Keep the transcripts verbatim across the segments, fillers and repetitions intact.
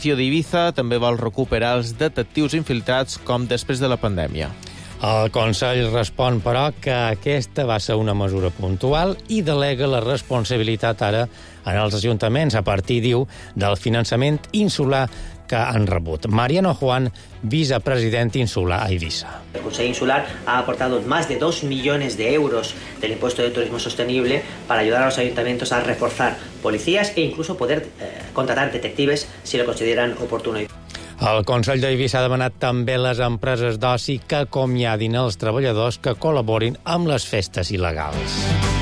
Diputació d'Ibiza també vol recuperar els detectius infiltrats com després de la pandèmia. El Consell respon, però, que aquesta va ser una mesura puntual i delega la responsabilitat ara en els ajuntaments a partir, diu, del finançament insular que han rebut. Mariano Juan, vicepresident insular a Ibiza. El Consejo Insular ha aportado más de dos millones de euros del impuesto de turismo sostenible para ayudar a los ayuntamientos a reforzar policías e incluso poder eh, contratar detectives si lo consideran oportuno. El Consell d'Eivissa ha demanat també a les empreses d'oci que acomiadin els treballadors que col·laborin amb les festes il·legals.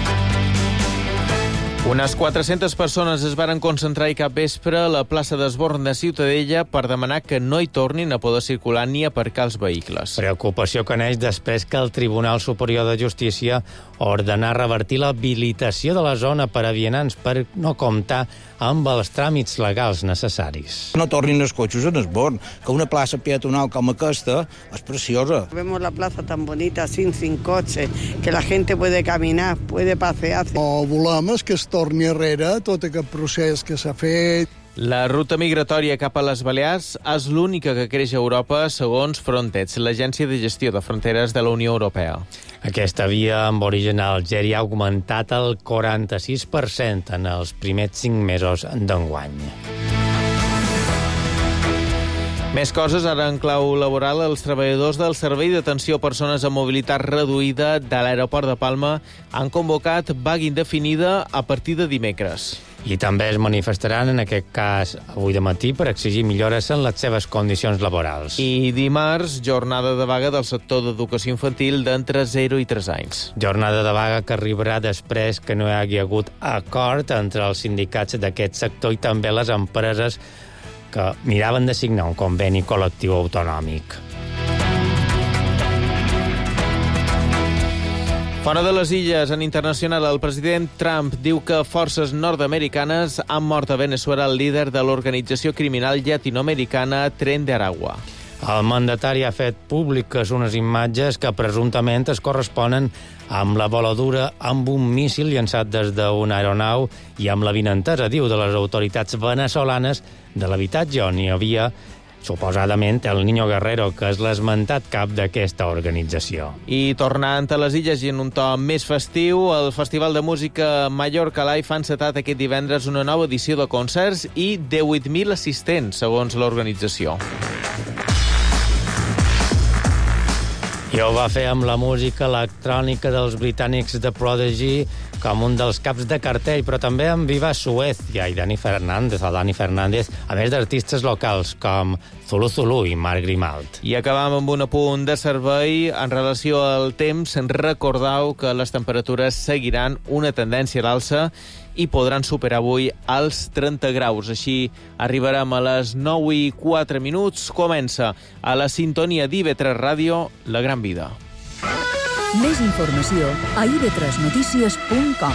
Unes quatre-centes persones es varen concentrar i cap vespre a la plaça d'Esborn de Ciutadella per demanar que no hi tornin a poder circular ni aparcar els vehicles. Preocupació que neix després que el Tribunal Superior de Justícia ordenà revertir l'habilitació de la zona per a vianants per no comptar amb els tràmits legals necessaris. No tornin els cotxes en Esborn, que una plaça peatonal com aquesta és preciosa. Vemos la plaza tan bonita, sin, sin coche, que la gente puede caminar, puede pasear. O volem és que es torni enrere tot aquest procés que s'ha fet. La ruta migratòria cap a les Balears és l'única que creix a Europa segons Frontex, l'agència de gestió de fronteres de la Unió Europea. Aquesta via amb origen a Algèria ha augmentat el quaranta-sis per cent en els primers cinc mesos d'enguany. Més coses, ara en clau laboral, els treballadors del Servei d'Atenció a Persones amb Mobilitat Reduïda de l'Aeroport de Palma han convocat vaga indefinida a partir de dimecres. I també es manifestaran, en aquest cas avui de matí, per exigir millores en les seves condicions laborals. I dimarts, jornada de vaga del sector d'educació infantil d'entre zero i tres anys. Jornada de vaga que arribarà després que no hi hagi hagut acord entre els sindicats d'aquest sector i també les empreses que miraven de signar un conveni col·lectiu autonòmic. Fora de les illes, en internacional, el president Trump diu que forces nord-americanes han mort a Venezuela el líder de l'organització criminal llatinoamericana Tren de Aragua. El mandatari ha fet públiques unes imatges que presumptament es corresponen amb la voladura amb un míssil llançat des d'una aeronau i amb la vinentesa, diu, de les autoritats venezolanes de l'habitatge on hi havia suposadament el Niño Guerrero, que és l'esmentat cap d'aquesta organització. I tornant a les illes i en un to més festiu, el Festival de Música Mallorca Live ha encetat aquest divendres una nova edició de concerts i divuit mil assistents, segons l'organització. I ho va fer amb la música electrònica dels britànics The Prodigy com un dels caps de cartell, però també amb Viva Suècia i Dani Fernández, o Dani Fernández, a més d'artistes locals com Zulu Zulu i Marc Grimalt. I acabam amb un apunt de servei. En relació al temps, recordeu que les temperatures seguiran una tendència a l'alça i podran superar avui els trenta graus. Així arribarem a les nou i quatre minuts. Comença a la sintonia d'I V tres Ràdio, La Gran Vida. Més informació a i ve tres notícies punt com.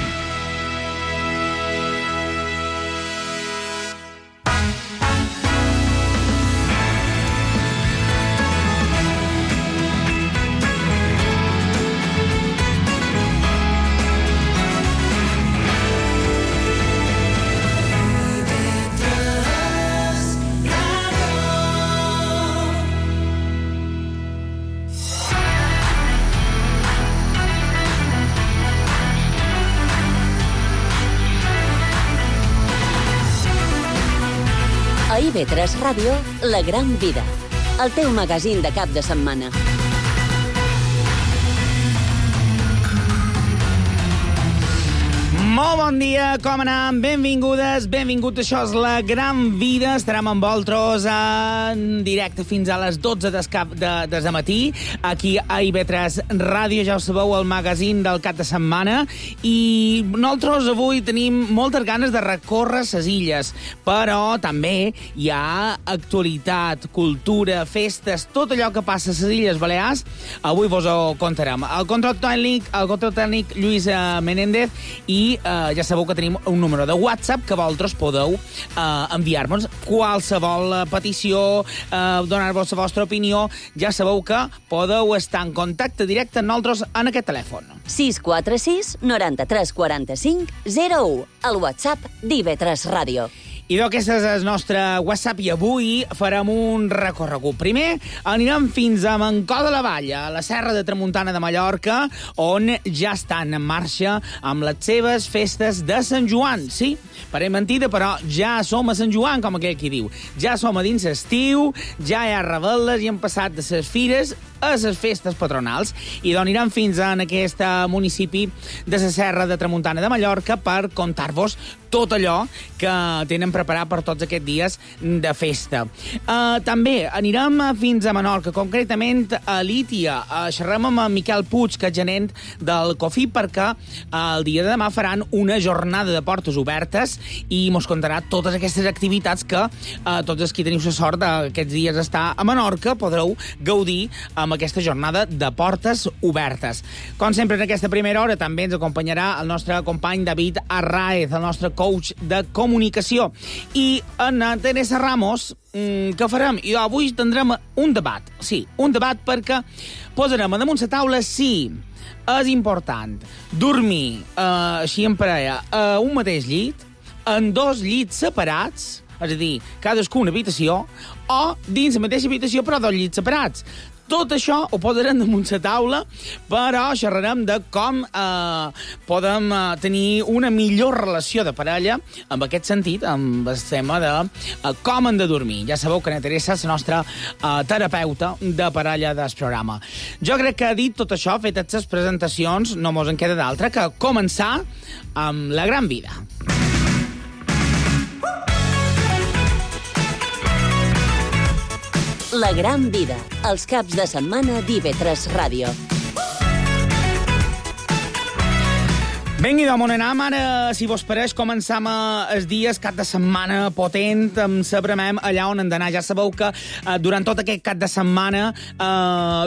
A I ve tres Ràdio, La Gran Vida, el teu magazín de cap de setmana. Molt bon dia, com anem? Benvingudes, benvinguts. Això és La Gran Vida. Estarem amb vosaltres en directe fins a les dotze des de, des de matí, aquí a I ve tres Ràdio, ja ho sabeu, el magazín del cap de setmana. I nosaltres avui tenim moltes ganes de recórrer les illes, però també hi ha actualitat, cultura, festes, tot allò que passa a les Illes Balears. Avui vos ho contarem. El control tècnic, el control tècnic Lluís Menéndez, i Uh, ja sabeu que tenim un número de WhatsApp que vosaltres podeu uh, enviar-nos qualsevol uh, petició, uh, donar-vos la vostra opinió. Ja sabeu que podeu estar en contacte directe amb nosaltres en aquest telèfon. sis quatre sis, noranta-tres, quaranta-cinc, zero u, el WhatsApp d'I ve tres Ràdio. I aquest és el nostre WhatsApp i avui farem un recorregut. Primer anirem fins a Mancó de la Vall, a la Serra de Tramuntana de Mallorca, on ja estan en marxa amb les seves festes de Sant Joan. Sí, pareix mentida, però ja som a Sant Joan, com aquell qui diu. Ja som a dins l'estiu, ja hi ha rebel·les i hem passat de les fires a les festes patronals. I doncs anirem fins a aquest municipi de la Serra de Tramuntana de Mallorca per contar-vos tot allò que tenen preparat per tots aquests dies de festa. Uh, també anirem fins a Menorca, concretament a Lítia. Uh, xerrem amb en Miquel Puig, que és gerent del COFI, perquè uh, el dia de demà faran una jornada de portes obertes i mos contarà totes aquestes activitats que uh, tots els que teniu la sort d'aquests dies estar a Menorca podreu gaudir amb aquesta jornada de portes obertes. Com sempre, en aquesta primera hora també ens acompanyarà el nostre company David Arraez, el nostre coach de comunicació. I en Teresa Ramos, mm, què farem? I avui tindrem un debat. Sí, un debat perquè posarem damunt la taula si és important dormir eh, així en parella a un mateix llit, en dos llits separats, és a dir, cadascú una habitació, o dins la mateixa habitació però dos llits separats. Tot això ho posarem damunt la taula, però xerrarem de com eh, podem eh, tenir una millor relació de parella, en aquest sentit, amb el tema de eh, com hem de dormir. Ja sabeu que na Teresa és la nostra eh, terapeuta de parella del programa. Jo crec que, dit tot això, fetes les presentacions, no mos en queda d'altra que començar amb la gran vida. La gran vida, els caps de setmana d'I V tres Ràdio. Vinga, d'on anem ara, si vos pareix, començam els dies, cap de setmana potent, amb sabrem allà on hem d'anar. Ja sabeu que eh, durant tot aquest cap de setmana eh,